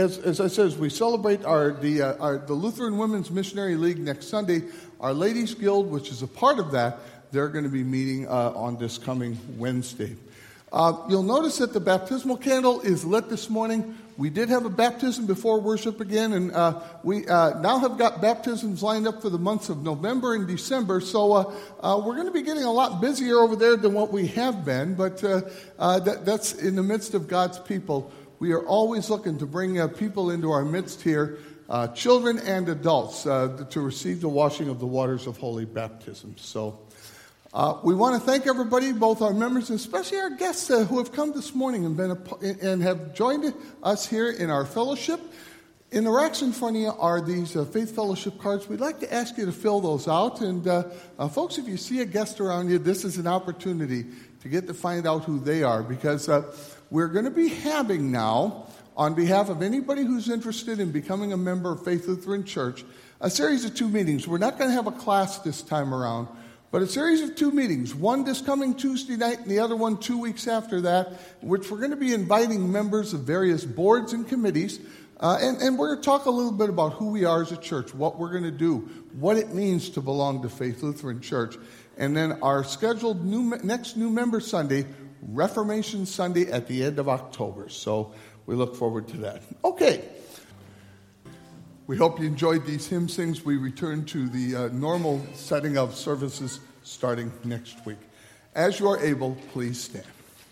As I said, as we celebrate the Lutheran Women's Missionary League next Sunday, our Ladies Guild, which is a part of that, they're going to be meeting on this coming Wednesday. You'll notice that the baptismal candle is lit this morning. We did have a baptism before worship again, and we now have got baptisms lined up for the months of November and December, so we're going to be getting a lot busier over there than what we have been, but that's in the midst of God's people. We are always looking to bring people into our midst here, children and adults, to receive the washing of the waters of holy baptism. So we want to thank everybody, both our members and especially our guests who have come this morning and have joined us here in our fellowship. In the racks in front of you are these Faith Fellowship cards. We'd like to ask you to fill those out. And folks, if you see a guest around you, this is an opportunity to get to find out who they are, because we're going to be having now, on behalf of anybody who's interested in becoming a member of Faith Lutheran Church, a series of 2 meetings. We're not going to have a class this time around, but a series of 2 meetings, one this coming Tuesday night and the other one 2 weeks after that, which we're going to be inviting members of various boards and committees, and we're going to talk a little bit about who we are as a church, what we're going to do, what it means to belong to Faith Lutheran Church. And then our scheduled next new member Sunday, Reformation Sunday at the end of October. So we look forward to that. Okay. We hope you enjoyed these hymn sings. We return to the normal setting of services starting next week. As you are able, please stand.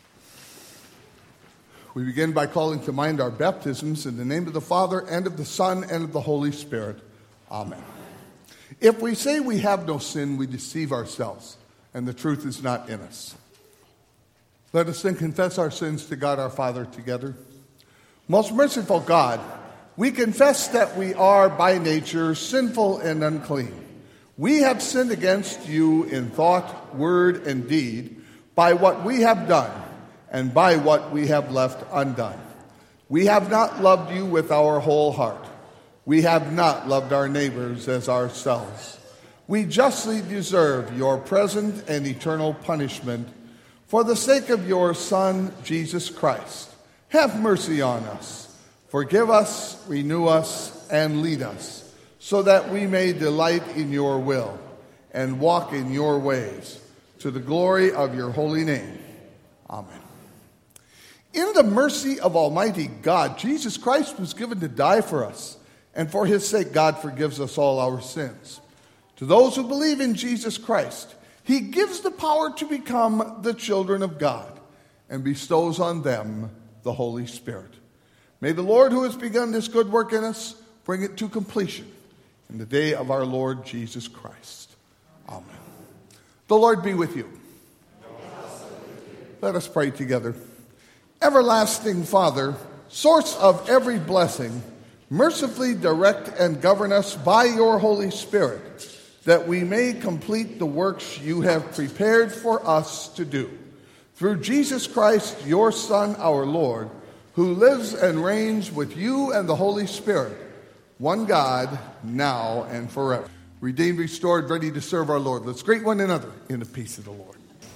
We begin by calling to mind our baptisms in the name of the Father, and of the Son, and of the Holy Spirit. Amen. If we say we have no sin, we deceive ourselves, and the truth is not in us. Let us then confess our sins to God our Father together. Most merciful God, we confess that we are by nature sinful and unclean. We have sinned against you in thought, word, and deed, by what we have done and by what we have left undone. We have not loved you with our whole heart. We have not loved our neighbors as ourselves. We justly deserve your present and eternal punishment. For the sake of your Son, Jesus Christ, have mercy on us. Forgive us, renew us, and lead us, so that we may delight in your will and walk in your ways, to the glory of your holy name. Amen. In the mercy of Almighty God, Jesus Christ was given to die for us, and for his sake God forgives us all our sins. To those who believe in Jesus Christ, he gives the power to become the children of God and bestows on them the Holy Spirit. May the Lord who has begun this good work in us bring it to completion in the day of our Lord Jesus Christ. Amen. The Lord be with you. Let us pray together. Everlasting Father, source of every blessing, mercifully direct and govern us by your Holy Spirit, that we may complete the works you have prepared for us to do. Through Jesus Christ, your Son, our Lord, who lives and reigns with you and the Holy Spirit, one God, now and forever. Redeemed, restored, ready to serve our Lord. Let's greet one another in the peace of the Lord.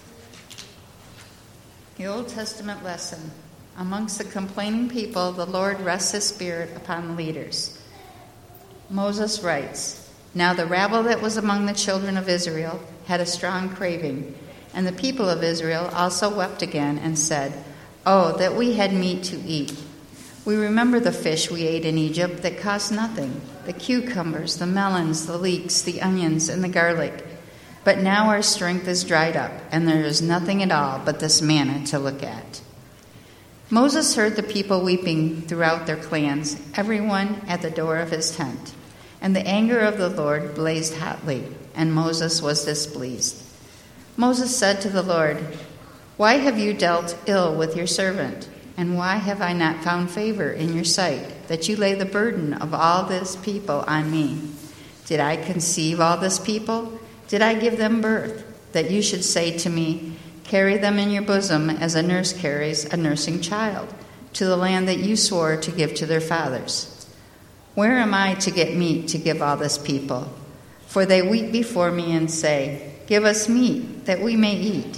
The Old Testament lesson. Amongst the complaining people, the Lord rests his spirit upon the leaders. Moses writes, "Now the rabble that was among the children of Israel had a strong craving, and the people of Israel also wept again and said, 'Oh, that we had meat to eat. We remember the fish we ate in Egypt that cost nothing, the cucumbers, the melons, the leeks, the onions, and the garlic. But now our strength is dried up, and there is nothing at all but this manna to look at.'" Moses heard the people weeping throughout their clans, everyone at the door of his tent. And the anger of the Lord blazed hotly, and Moses was displeased. Moses said to the Lord, "Why have you dealt ill with your servant? And why have I not found favor in your sight, that you lay the burden of all this people on me? Did I conceive all this people? Did I give them birth, that you should say to me, 'Carry them in your bosom as a nurse carries a nursing child, to the land that you swore to give to their fathers?' Where am I to get meat to give all this people? For they weep before me and say, 'Give us meat, that we may eat.'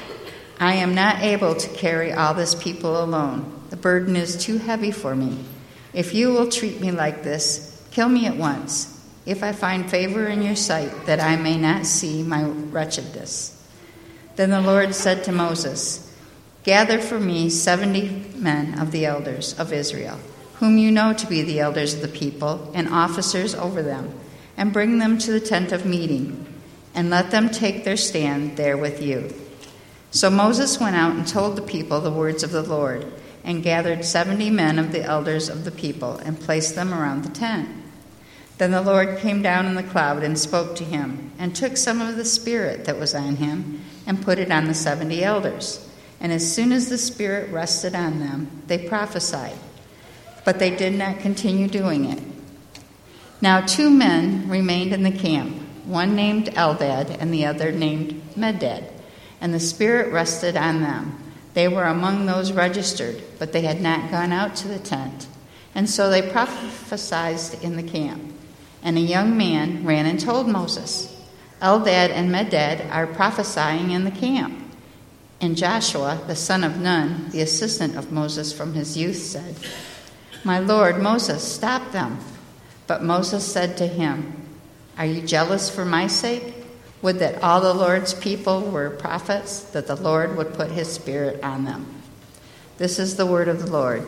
I am not able to carry all this people alone. The burden is too heavy for me. If you will treat me like this, kill me at once, if I find favor in your sight, that I may not see my wretchedness." Then the Lord said to Moses, "Gather for me 70 men of the elders of Israel, whom you know to be the elders of the people and officers over them, and bring them to the tent of meeting, and let them take their stand there with you." So Moses went out and told the people the words of the Lord, and gathered 70 men of the elders of the people, and placed them around the tent. Then the Lord came down in the cloud and spoke to him, and took some of the Spirit that was on him, and put it on the 70 elders. And as soon as the Spirit rested on them, they prophesied. But they did not continue doing it. Now 2 men remained in the camp, one named Eldad and the other named Medad. And the Spirit rested on them. They were among those registered, but they had not gone out to the tent. And so they prophesied in the camp. And a young man ran and told Moses, "Eldad and Medad are prophesying in the camp." And Joshua, the son of Nun, the assistant of Moses from his youth, said, "My lord Moses, stop them." But Moses said to him, "Are you jealous for my sake? Would that all the Lord's people were prophets, that the Lord would put his Spirit on them." This is the word of the Lord.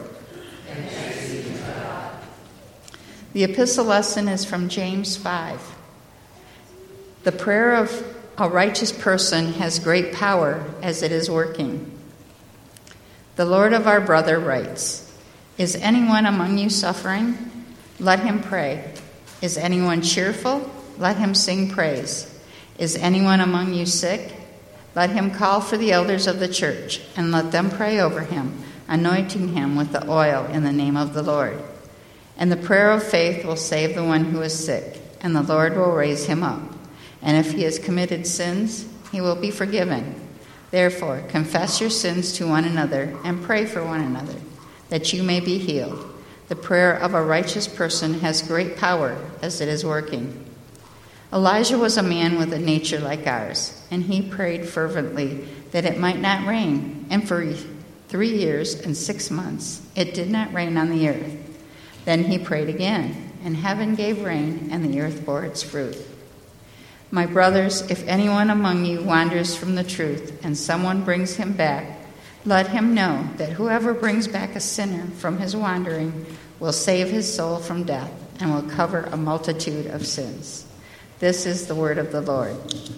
The epistle lesson is from James 5. The prayer of a righteous person has great power as it is working. The Lord of our brother writes, "Is anyone among you suffering? Let him pray. Is anyone cheerful? Let him sing praise. Is anyone among you sick? Let him call for the elders of the church, and let them pray over him, anointing him with the oil in the name of the Lord. And the prayer of faith will save the one who is sick, and the Lord will raise him up. And if he has committed sins, he will be forgiven. Therefore, confess your sins to one another and pray for one another, that you may be healed. The prayer of a righteous person has great power as it is working." Elijah was a man with a nature like ours, and he prayed fervently that it might not rain. And for 3 years and 6 months it did not rain on the earth. Then he prayed again, and heaven gave rain, and the earth bore its fruit. My brothers, if anyone among you wanders from the truth, and someone brings him back, let him know that whoever brings back a sinner from his wandering will save his soul from death, and will cover a multitude of sins. This is the word of the Lord.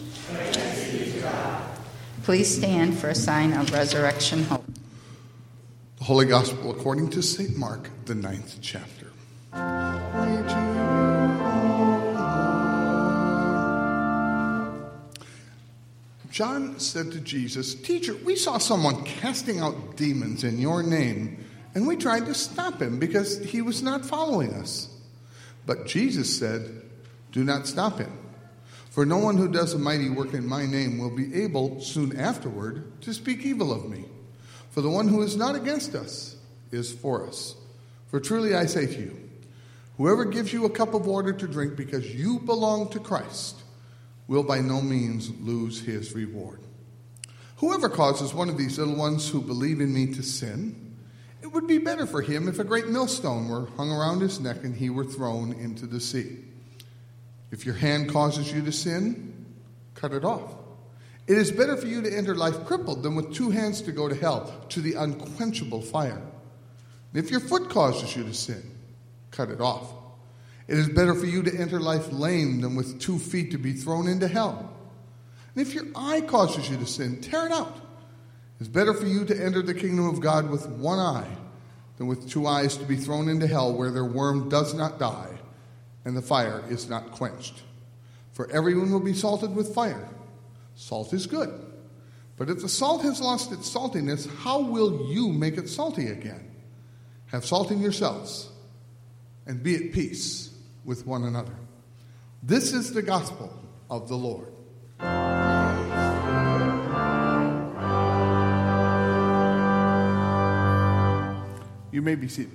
Please stand for a sign of resurrection hope. The Holy Gospel according to St. Mark, the 9th chapter. John said to Jesus, "Teacher, we saw someone casting out demons in your name, and we tried to stop him because he was not following us." But Jesus said, "Do not stop him. For no one who does a mighty work in my name will be able soon afterward to speak evil of me. For the one who is not against us is for us. For truly I say to you, whoever gives you a cup of water to drink because you belong to Christ will by no means lose his reward. Whoever causes one of these little ones who believe in me to sin, it would be better for him if a great millstone were hung around his neck and he were thrown into the sea. If your hand causes you to sin, cut it off. It is better for you to enter life crippled than with 2 hands to go to hell, to the unquenchable fire. And if your foot causes you to sin, cut it off. It is better for you to enter life lame than with 2 feet to be thrown into hell. And if your eye causes you to sin, tear it out. It is better for you to enter the kingdom of God with 1 eye than with 2 eyes to be thrown into hell, where their worm does not die and the fire is not quenched. For everyone will be salted with fire. Salt is good. But if the salt has lost its saltiness, how will you make it salty again? Have salt in yourselves, and be at peace with one another." This is the gospel of the Lord. You may be seated.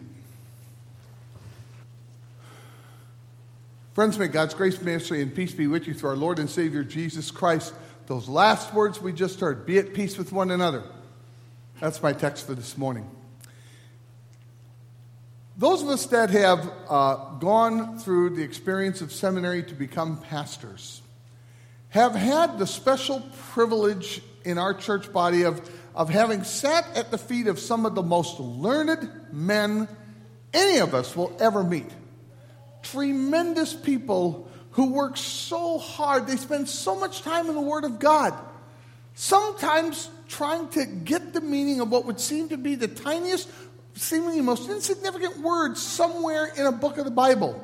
Friends, may God's grace, mercy, and peace be with you through our Lord and Savior Jesus Christ. Those last words we just heard, be at peace with one another. That's my text for this morning. Those of us that have gone through the experience of seminary to become pastors have had the special privilege in our church body of having sat at the feet of some of the most learned men any of us will ever meet. Tremendous people who work so hard. They spend so much time in the Word of God, sometimes trying to get the meaning of what would seem to be the tiniest, seemingly most insignificant words somewhere in a book of the Bible.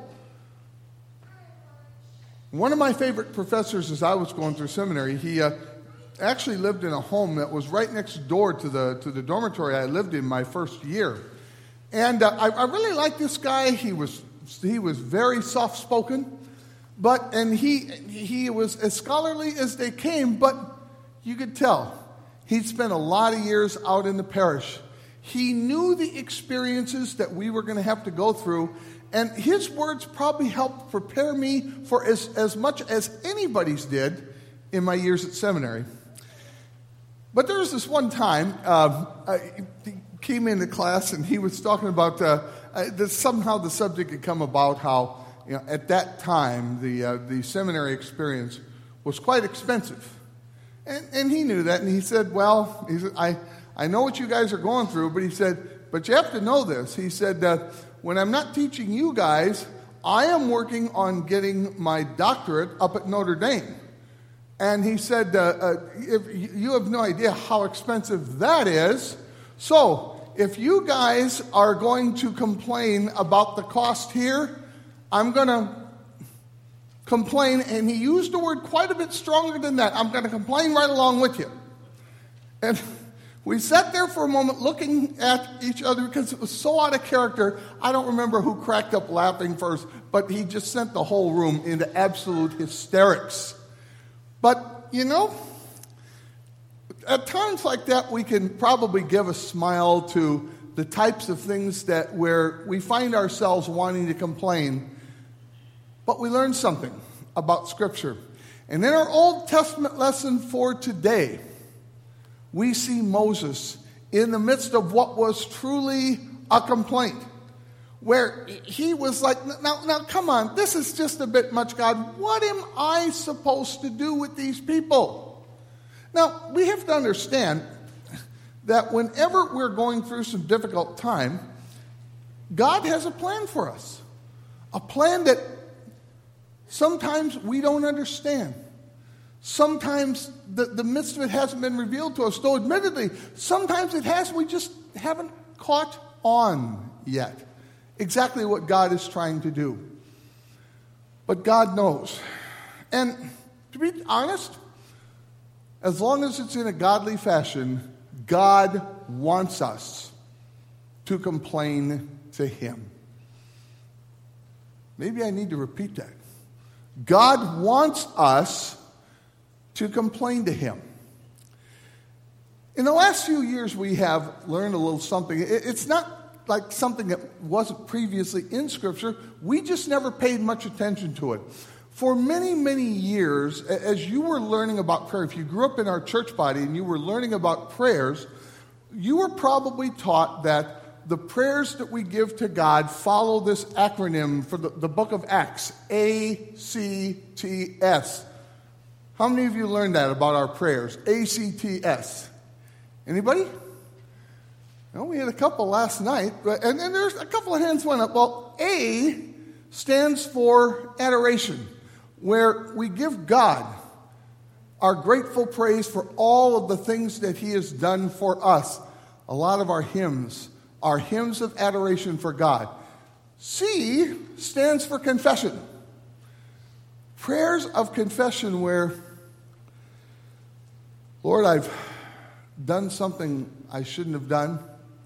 One of my favorite professors as I was going through seminary, he actually lived in a home that was right next door to the dormitory I lived in my first year. And I really liked this guy. He was very soft-spoken, and he was as scholarly as they came, but you could tell he'd spent a lot of years out in the parish. He knew the experiences that we were going to have to go through, and his words probably helped prepare me for as much as anybody's did in my years at seminary. But there was this one time, he came into class and he was talking about, somehow the subject had come about how, at that time, the seminary experience was quite expensive. And he knew that, and he said, I know what you guys are going through, but he said, but you have to know this. He said, when I'm not teaching you guys, I am working on getting my doctorate up at Notre Dame. And he said, if you have no idea how expensive that is. So if you guys are going to complain about the cost here, I'm going to complain. And he used the word quite a bit stronger than that. I'm going to complain right along with you. And we sat there for a moment looking at each other because it was so out of character. I don't remember who cracked up laughing first, but he just sent the whole room into absolute hysterics. But, at times like that, we can probably give a smile to the types of things where we find ourselves wanting to complain, but we learn something about Scripture. And in our Old Testament lesson for today, we see Moses in the midst of what was truly a complaint, where he was like, now come on, this is just a bit much, God. What am I supposed to do with these people? Now, we have to understand that whenever we're going through some difficult time, God has a plan for us, a plan that sometimes we don't understand. Sometimes the midst of it hasn't been revealed to us, though admittedly, sometimes it has. We just haven't caught on yet exactly what God is trying to do. But God knows. And to be honest, as long as it's in a godly fashion, God wants us to complain to Him. Maybe I need to repeat that. God wants us to complain to Him. In the last few years, we have learned a little something. It's not like something that wasn't previously in Scripture. We just never paid much attention to it. For many, many years, as you were learning about prayer, if you grew up in our church body and you were learning about prayers, you were probably taught that the prayers that we give to God follow this acronym for the book of Acts, ACTS. How many of you learned that about our prayers? ACTS. Anybody? No, we had a couple last night, and there's a couple of hands went up. Well, A stands for adoration, where we give God our grateful praise for all of the things that He has done for us. A lot of our hymns are hymns of adoration for God. C stands for confession. Prayers of confession where, Lord, I've done something I shouldn't have done.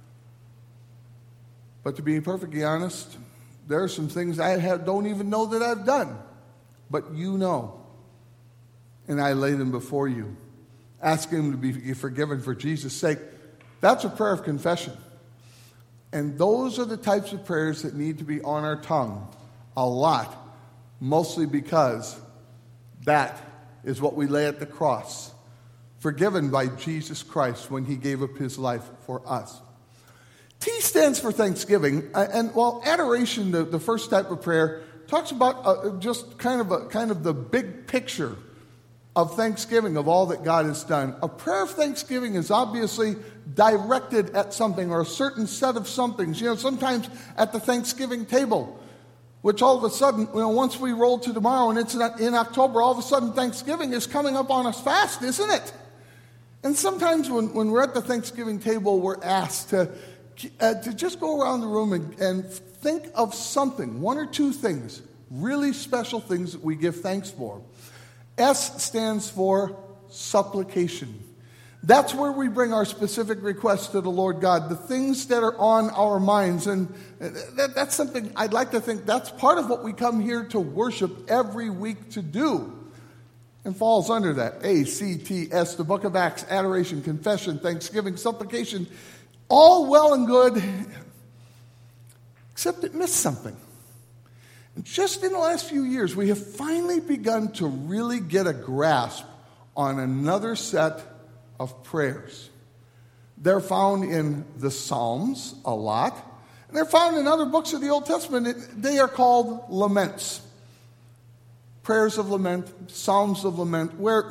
But to be perfectly honest, there are some things I don't even know that I've done. But you know. And I lay them before you. Ask Him to be forgiven for Jesus' sake. That's a prayer of confession. And those are the types of prayers that need to be on our tongue a lot. Mostly because that is what we lay at the cross. Forgiven by Jesus Christ when He gave up His life for us. T stands for Thanksgiving, and while adoration, the first type of prayer, talks about just kind of the big picture of thanksgiving, of all that God has done. A prayer of thanksgiving is obviously directed at something or a certain set of somethings. Sometimes at the Thanksgiving table, which all of a sudden, once we roll to tomorrow and it's in October, all of a sudden Thanksgiving is coming up on us fast, isn't it? And sometimes when we're at the Thanksgiving table, we're asked to just go around the room and think of something, one or two things, really special things that we give thanks for. S stands for supplication. That's where we bring our specific requests to the Lord God, the things that are on our minds. And that's something I'd like to think that's part of what we come here to worship every week to do. And falls under that. A-C-T-S, the book of Acts, adoration, confession, thanksgiving, supplication, all well and good, except it missed something. And just in the last few years, we have finally begun to really get a grasp on another set of prayers. They're found in the Psalms a lot, and they're found in other books of the Old Testament. They are called laments. Prayers of lament, Psalms of lament, where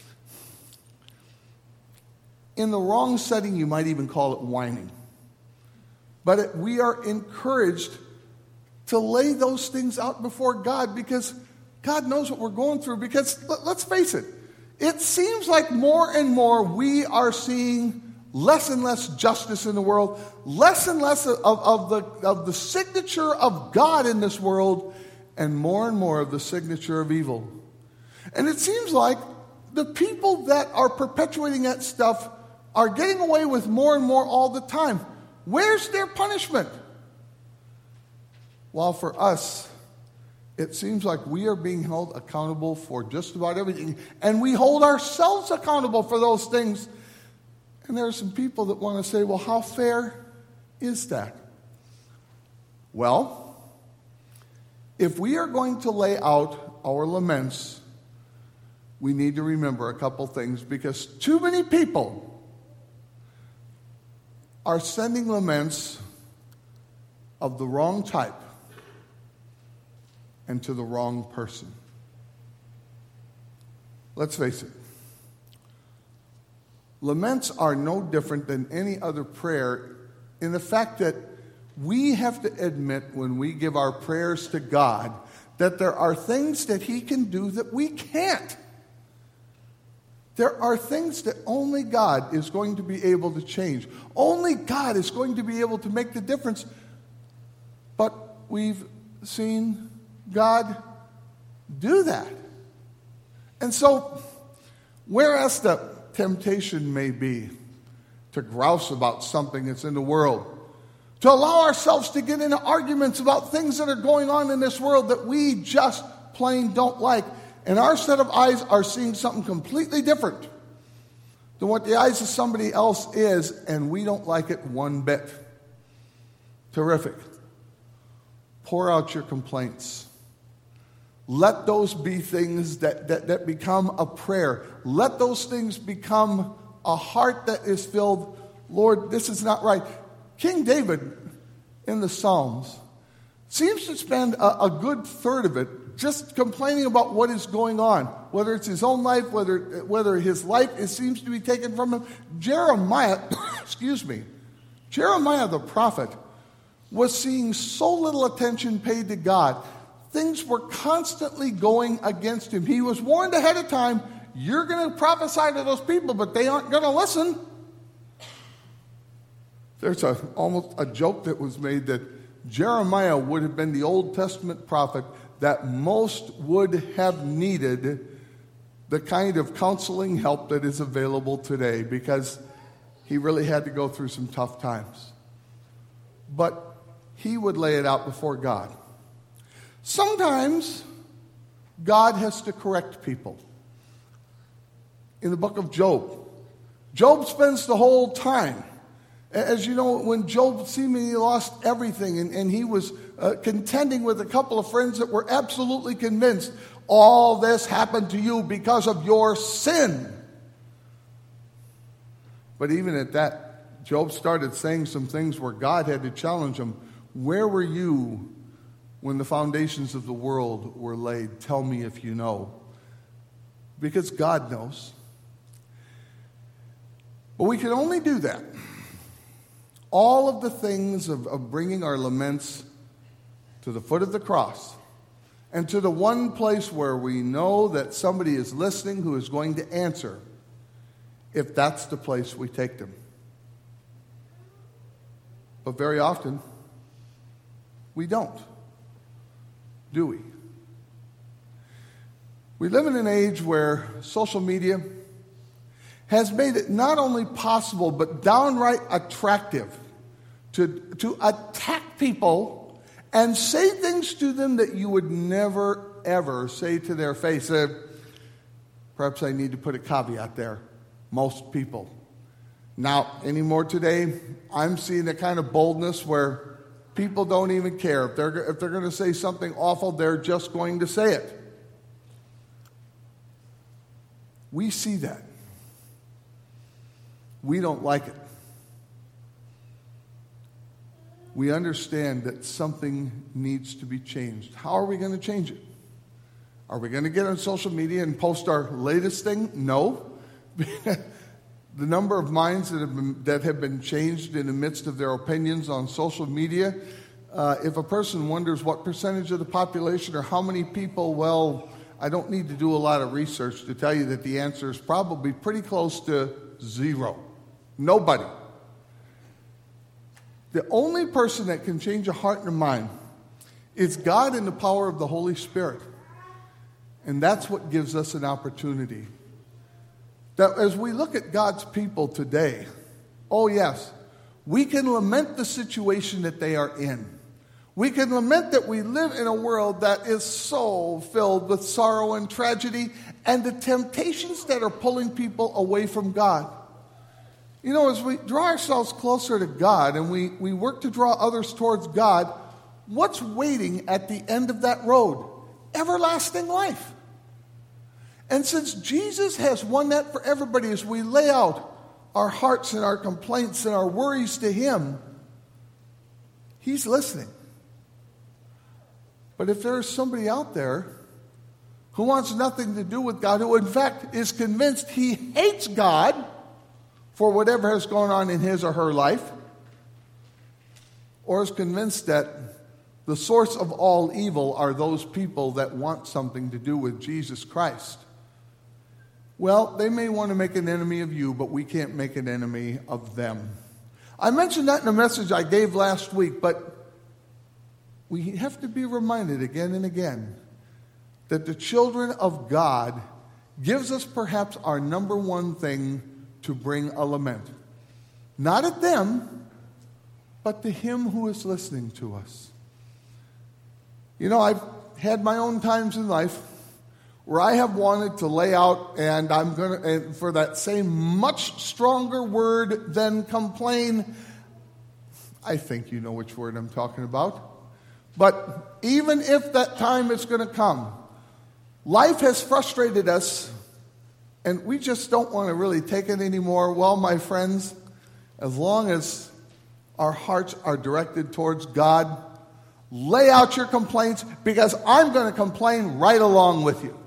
in the wrong setting you might even call it whining. But we are encouraged to lay those things out before God because God knows what we're going through. Because let's face it, it seems like more and more we are seeing less and less justice in the world, less and less of the signature of God in this world, and more of the signature of evil. And it seems like the people that are perpetuating that stuff are getting away with more and more all the time. Where's their punishment? While for us, it seems like we are being held accountable for just about everything. And we hold ourselves accountable for those things. And there are some people that want to say, well, how fair is that? Well, if we are going to lay out our laments, we need to remember a couple things, because too many people are sending laments of the wrong type and to the wrong person. Let's face it. Laments are no different than any other prayer in the fact that we have to admit when we give our prayers to God that there are things that He can do that we can't. There are things that only God is going to be able to change. Only God is going to be able to make the difference. But we've seen God do that. And so, whereas the temptation may be to grouse about something that's in the world, to allow ourselves to get into arguments about things that are going on in this world that we just plain don't like, and our set of eyes are seeing something completely different than what the eyes of somebody else is, and we don't like it one bit. Terrific. Pour out your complaints. Let those be things that become a prayer. Let those things become a heart that is filled, Lord, this is not right. King David in the Psalms seems to spend a good third of it just complaining about what is going on, whether it's his own life, whether his life seems to be taken from him. Jeremiah, Jeremiah the prophet was seeing so little attention paid to God. Things were constantly going against him. He was warned ahead of time, you're going to prophesy to those people, but they aren't going to listen. There's almost a joke that was made that Jeremiah would have been the Old Testament prophet that most would have needed the kind of counseling help that is available today, because he really had to go through some tough times. But he would lay it out before God. Sometimes God has to correct people. In the book of Job, Job spends the whole time. As you know, when Job seemingly lost everything and he was contending with a couple of friends that were absolutely convinced, all this happened to you because of your sin. But even at that Job started saying some things where God had to challenge him. Where were you when the foundations of the world were laid? Tell me if you know. Because God knows. But we can only do that. All of the things of bringing our laments to the foot of the cross and to the one place where we know that somebody is listening who is going to answer, if that's the place we take them. But very often, we don't, do we? We live in an age where social media has made it not only possible but downright attractive to attack people and say things to them that you would never, ever say to their face. Perhaps I need to put a caveat there. Most people. Now, anymore today, I'm seeing a kind of boldness where people don't even care. If they're going to say something awful, they're just going to say it. We see that. We don't like it. We understand that something needs to be changed. How are we going to change it? Are we going to get on social media and post our latest thing? No. The number of minds that have been changed in the midst of their opinions on social media, if a person wonders what percentage of the population or how many people, well, I don't need to do a lot of research to tell you that the answer is probably pretty close to zero. Nobody. The only person that can change a heart and a mind is God in the power of the Holy Spirit. And that's what gives us an opportunity. That as we look at God's people today, oh yes, we can lament the situation that they are in. We can lament that we live in a world that is so filled with sorrow and tragedy and the temptations that are pulling people away from God. You know, as we draw ourselves closer to God and we work to draw others towards God, what's waiting at the end of that road? Everlasting life. And since Jesus has won that for everybody, as we lay out our hearts and our complaints and our worries to Him, He's listening. But if there's somebody out there who wants nothing to do with God, who in fact is convinced he hates God for whatever has gone on in his or her life, or is convinced that the source of all evil are those people that want something to do with Jesus Christ, well, they may want to make an enemy of you, but we can't make an enemy of them. I mentioned that in a message I gave last week, but we have to be reminded again and again that the children of God gives us perhaps our number one thing to bring a lament. Not at them, but to Him who is listening to us. You know, I've had my own times in life where I have wanted to lay out, and I'm going to, for that same much stronger word than complain, I think you know which word I'm talking about. But even if that time is going to come, life has frustrated us, and we just don't want to really take it anymore. Well, my friends, as long as our hearts are directed towards God, lay out your complaints, because I'm going to complain right along with you.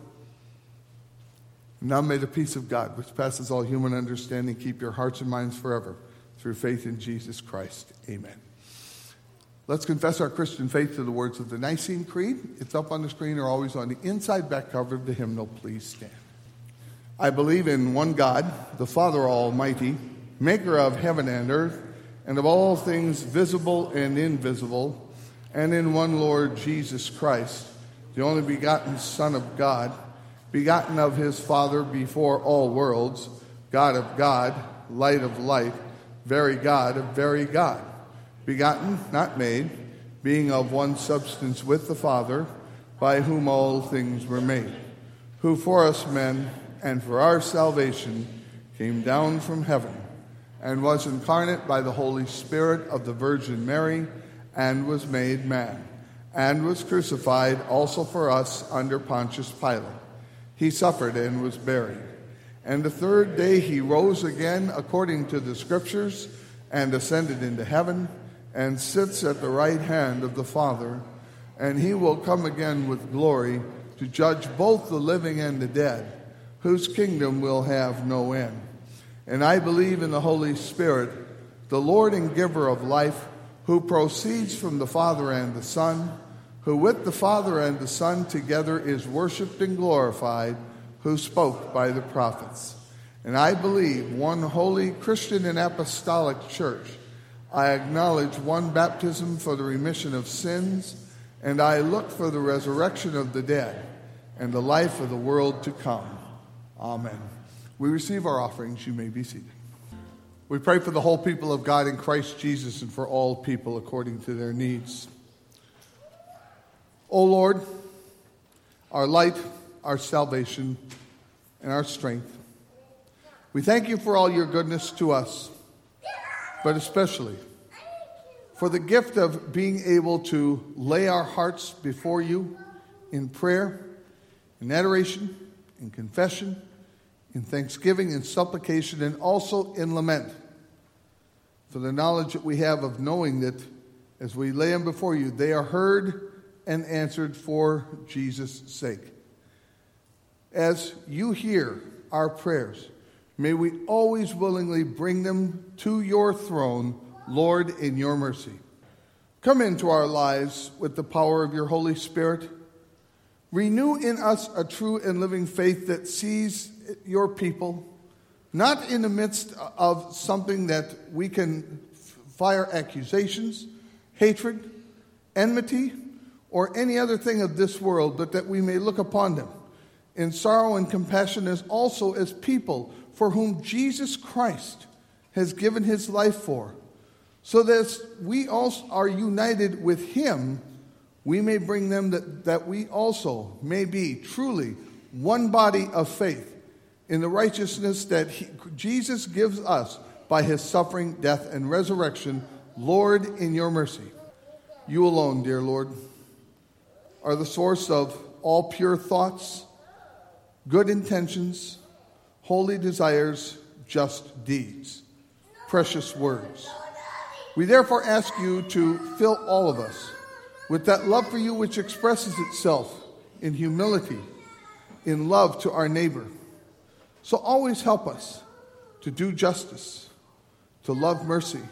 Now may the peace of God, which passes all human understanding, keep your hearts and minds forever through faith in Jesus Christ. Amen. Let's confess our Christian faith to the words of the Nicene Creed. It's up on the screen or always on the inside back cover of the hymnal. Please stand. I believe in one God, the Father Almighty, maker of heaven and earth, and of all things visible and invisible, and in one Lord Jesus Christ, the only begotten Son of God, begotten of His Father before all worlds, God of God, light of light, very God of very God, begotten, not made, being of one substance with the Father, by whom all things were made, who for us men and for our salvation came down from heaven, and was incarnate by the Holy Spirit of the Virgin Mary, and was made man, and was crucified also for us under Pontius Pilate. He suffered and was buried. And the third day He rose again according to the Scriptures, and ascended into heaven, and sits at the right hand of the Father, and he will come again with glory to judge both the living and the dead, whose kingdom will have no end. And I believe in the Holy Spirit, the Lord and giver of life, who proceeds from the Father and the Son, who with the Father and the Son together is worshipped and glorified, who spoke by the prophets. And I believe one holy Christian and apostolic church. I acknowledge one baptism for the remission of sins, and I look for the resurrection of the dead and the life of the world to come. Amen. We receive our offerings. You may be seated. We pray for the whole people of God in Christ Jesus and for all people according to their needs. O Lord, our light, our salvation, and our strength, we thank you for all your goodness to us, but especially for the gift of being able to lay our hearts before you in prayer, in adoration, in confession, in thanksgiving, in supplication, and also in lament, for the knowledge that we have of knowing that as we lay them before you, they are heard and answered for Jesus' sake. As you hear our prayers, may we always willingly bring them to your throne, Lord, in your mercy. Come into our lives with the power of your Holy Spirit. Renew in us a true and living faith that sees your people, not in the midst of something that we can fire accusations, hatred, enmity, or any other thing of this world, but that we may look upon them in sorrow and compassion as also as people for whom Jesus Christ has given his life for, so that as we also are united with him, we may bring them that we also may be truly one body of faith in the righteousness that Jesus gives us by his suffering, death, and resurrection. Lord, in your mercy. You alone, dear Lord, are the source of all pure thoughts, good intentions, holy desires, just deeds, precious words. We therefore ask you to fill all of us with that love for you which expresses itself in humility, in love to our neighbor. So always help us to do justice, to love mercy,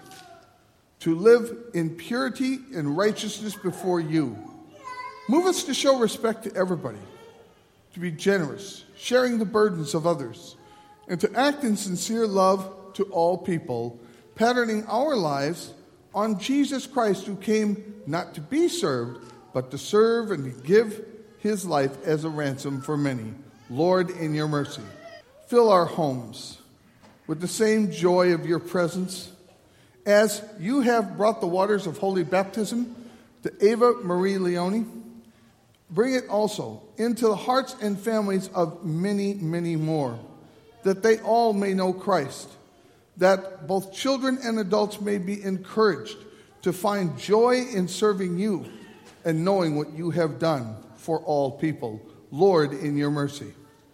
to live in purity and righteousness before you. Move us to show respect to everybody, to be generous, sharing the burdens of others, and to act in sincere love to all people, patterning our lives on Jesus Christ, who came not to be served, but to serve and to give his life as a ransom for many. Lord, in your mercy, fill our homes with the same joy of your presence as you have brought the waters of holy baptism to Ava Marie Leone. Bring it also into the hearts and families of many, many more, that they all may know Christ, that both children and adults may be encouraged to find joy in serving you and knowing what you have done for all people. Lord, in your mercy,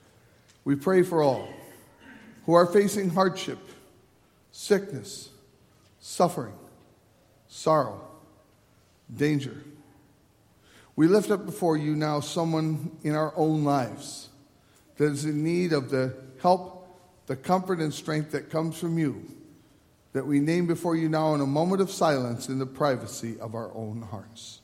we pray for all who are facing hardship, sickness, suffering, sorrow, danger. We lift up before you now someone in our own lives that is in need of the help, the comfort and strength that comes from you, that we name before you now in a moment of silence in the privacy of our own hearts.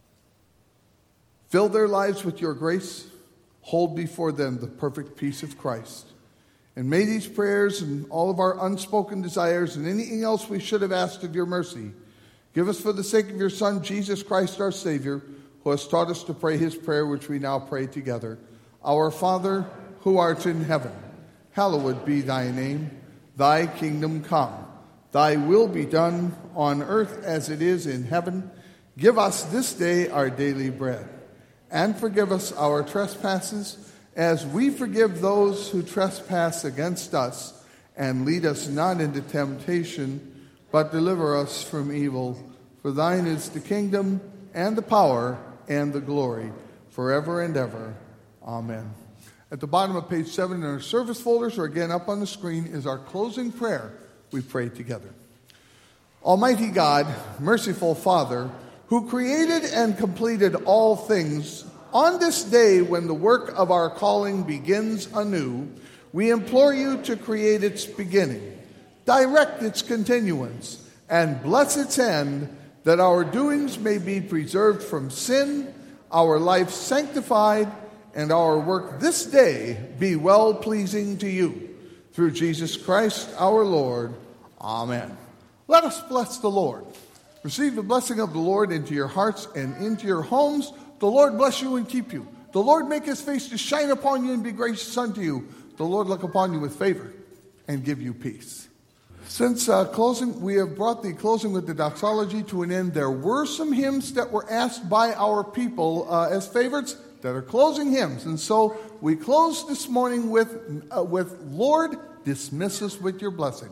Fill their lives with your grace. Hold before them the perfect peace of Christ. And may these prayers and all of our unspoken desires and anything else we should have asked of your mercy, give us for the sake of your Son, Jesus Christ, our Savior, who has taught us to pray his prayer, which we now pray together. Our Father, who art in heaven, hallowed be thy name. Thy kingdom come. Thy will be done on earth as it is in heaven. Give us this day our daily bread. And forgive us our trespasses, as we forgive those who trespass against us. And lead us not into temptation, but deliver us from evil. For thine is the kingdom, and the power, and the glory, forever and ever. Amen. At the bottom of page 7 in our service folders, or again up on the screen, is our closing prayer we pray together. Almighty God, merciful Father, who created and completed all things, on this day when the work of our calling begins anew, we implore you to create its beginning, direct its continuance, and bless its end, that our doings may be preserved from sin, our life sanctified, and our work this day be well-pleasing to you. Through Jesus Christ our Lord. Amen. Let us bless the Lord. Receive the blessing of the Lord into your hearts and into your homes. The Lord bless you and keep you. The Lord make his face to shine upon you and be gracious unto you. The Lord look upon you with favor and give you peace. Since closing, we have brought the closing with the doxology to an end. There were some hymns that were asked by our people as favorites that are closing hymns. And so we close this morning with Lord, dismiss us with your blessing,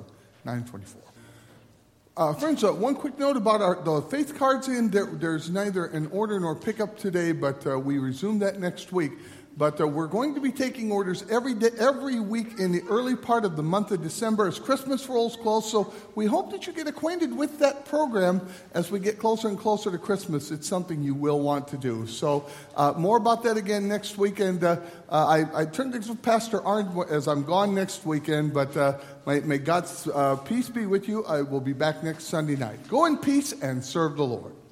924. Friends, one quick note about the faith cards. There's neither an order nor pickup today, but we resume that next week. But we're going to be taking orders every week in the early part of the month of December as Christmas rolls close. So we hope that you get acquainted with that program as we get closer and closer to Christmas. It's something you will want to do. So more about that again next week. And I turn things with Pastor Arndt as I'm gone next weekend. But may God's peace be with you. I will be back next Sunday night. Go in peace and serve the Lord.